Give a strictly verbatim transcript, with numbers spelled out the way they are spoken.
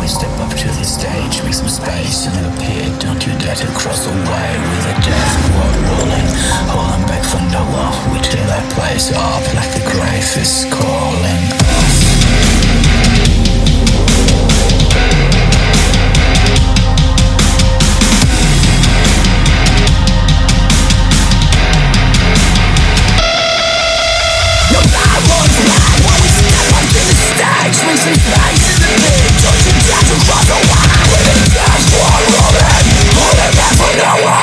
step up to the stage, make some space in the pit. Don't you dare to cross away with the death wall rolling. Holding back from the wall, we tear that place up like the grave is calling us. Make some space in the pit. Don't you dare to cross away with the death wall rolling. Holding back from the wall.